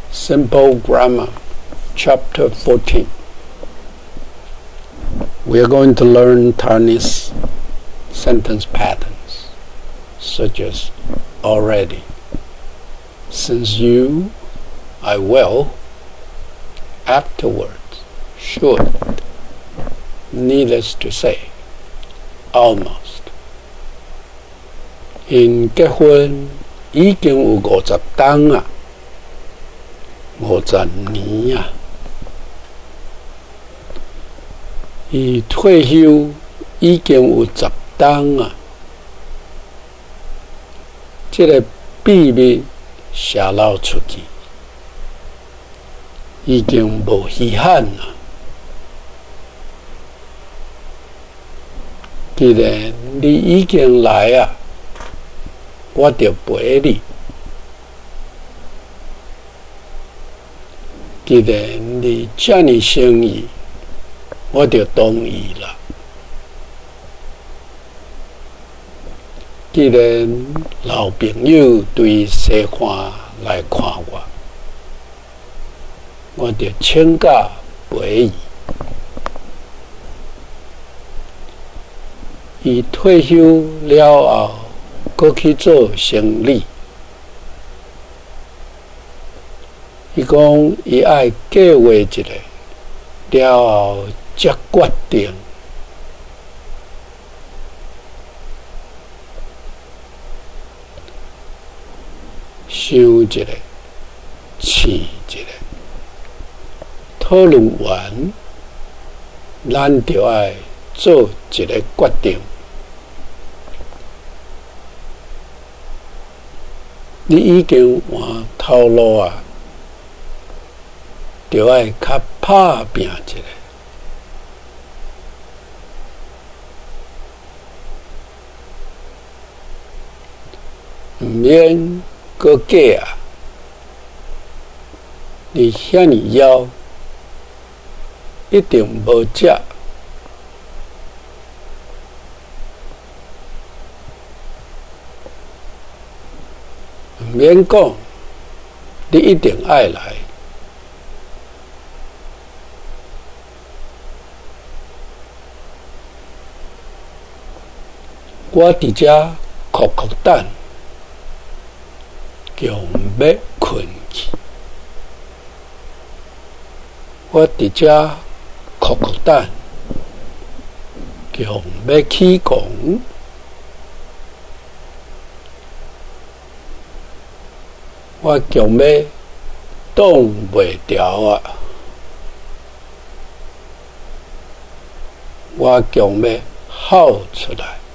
Simple Grammar, Chapter 14. We are going to learn Chinese sentence patterns, such as already, since you, I will, afterwards, should, needless to say, almost. 因结婚已經有50冬啊，50年啊。伊退休已經有10冬啊。這個秘密泄露出去，已經無稀罕啊。既然你已經來啊，我就陪你。既然你這麼誠意，我就同意了。既然老朋友對西看來看我，我就請假陪伊。伊退休了後，佫去做生理。伊講伊愛計劃一下，了後才決定。想一下，試一下，討論完，咱就愛做一個決定。你已經換頭路啊，就愛較打拼一下，唔免閣假啊！你遐爾枵，一定無食。唔免講，你一定愛來。我佇遮酷酷等，強要困去。我佇遮酷酷等，強要起講。我強要擋袂牢啊！我強要喊出來。